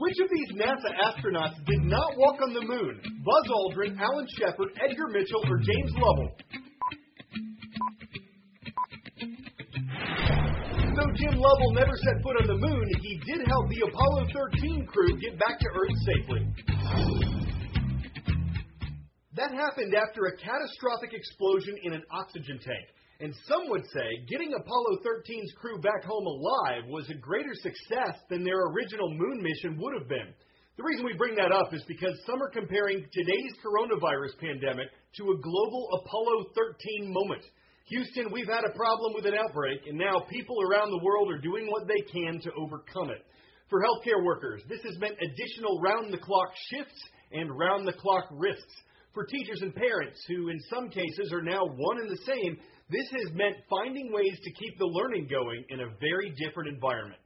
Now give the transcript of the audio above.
Which of these NASA astronauts did not walk on the moon? Buzz Aldrin, Alan Shepard, Edgar Mitchell, or James Lovell? Though Jim Lovell never set foot on the moon, he did help the Apollo 13 crew get back to Earth safely. That happened after a catastrophic explosion in an oxygen tank. And some would say getting Apollo 13's crew back home alive was a greater success than their original moon mission would have been. The reason we bring that up is because some are comparing today's coronavirus pandemic to a global Apollo 13 moment. Houston, we've had a problem with an outbreak, and now people around the world are doing what they can to overcome it. For healthcare workers, this has meant additional round-the-clock shifts and round-the-clock risks. For teachers and parents, who in some cases are now one and the same, this has meant finding ways to keep the learning going in a very different environment.